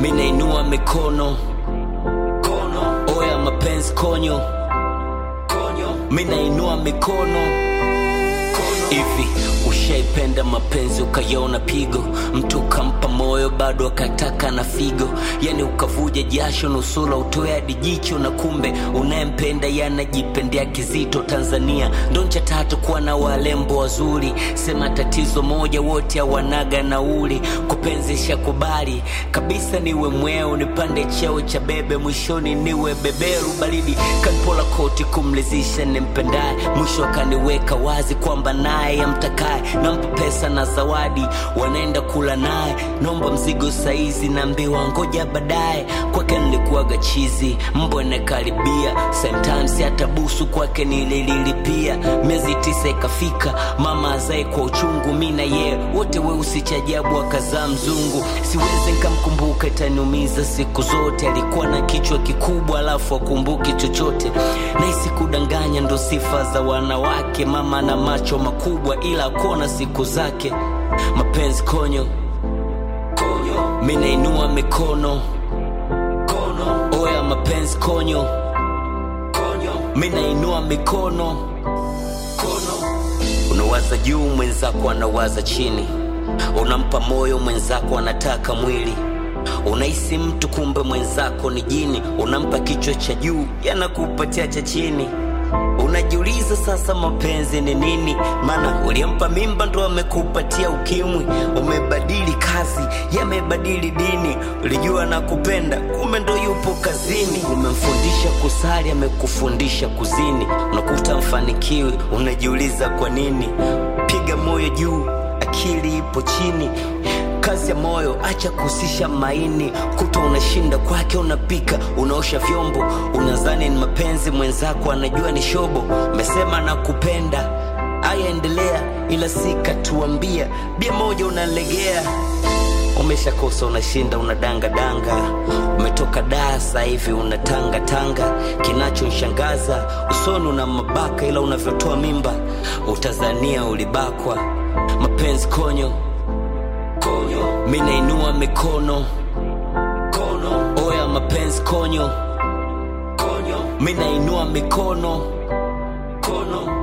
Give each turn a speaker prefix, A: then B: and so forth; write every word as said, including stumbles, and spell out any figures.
A: Mimi nainua mikono kono, oya mapenzi konyo konyo. Mimi nainua mikono kono. Hivi ushaipenda mapenzi ukaiona pigo, mtu kampa moyo bado akataka na figo, yani ukavuja jasho nusura utoe hadi jicho, na kumbe unayempenda yanajipendea kizito. Tanzania ndo nchi tatu kuwa na walembo wazuri, sema tatizo moja wote hawanaga nauli. Kupenzi shakubali kabisa niwe mweo, nipande cheo cha bebe mwishoni niwe beberu. Baridi kanpola koti kumlizisha nimpendaye, mwisho akaniweka wazi kwamba naye amtakaye. Nampa pesa na zawadi wanaenda kula naye, nomba mzigo saizi naambiwa ngoja baadaye. Kwake nilikuwaga chizi mbone karibia, sometimes hata busu kwake nililipia. Miezi tisa ikafika mama azae kwa uchungu, mimi na yeye wote weusi cha ajabu akazaa mzungu. Siwezi nikamkumbuka itaniumiza siku zote, alikuwa na kichwa kikubwa alafu akumbuki chochote. Na isikudanganya ndo sifa za wanawake, mama na macho makubwa ila akona siku zake. Mapenzi konyo konyo, mimi nainua mikono kono, oya mapenzi konyo konyo. Mimi nainua mikono kono. Unawaza juu mwenzako anawaza chini, unampa moyo mwenzako anataka mwili. Unahisi mtu kumbe mwenzako ni jini, unampa kichwa cha juu yanakupatia cha chini. Unajiuliza sasa mapenzi ni nini? Maana uliampa mimba ndo amekupatia ukimwi. Umebadili kazi, yamebadili dini. Ulijua na kupenda, kumbe ndo yupo kazini. Umemfundisha kusali, amekufundisha kuzini. Unakuta mfanikiwi, unajiuliza kwa nini? Piga moyo juu, akili ipo chini. Kazi ya moyo acha kusisha maini. Kuto unashinda kwake unapika, unaosha vyombo. Unazani ni mapenzi mwenzako anajua ni shobo. Umesema nakupenda, aya endelea, ila sika tuambia bia moja unalegea. Umeshakosa unashinda unadanga danga, umetoka dasa hivi unatanga tanga. Kinachoshangaza usoni una mabaka, ila unavyotoa mimba utazania ulibakwa. Mapenzi konyo konyo, mimi nainua mikono kono, oya mapenzi konyo konyo. Mimi nainua mikono kono.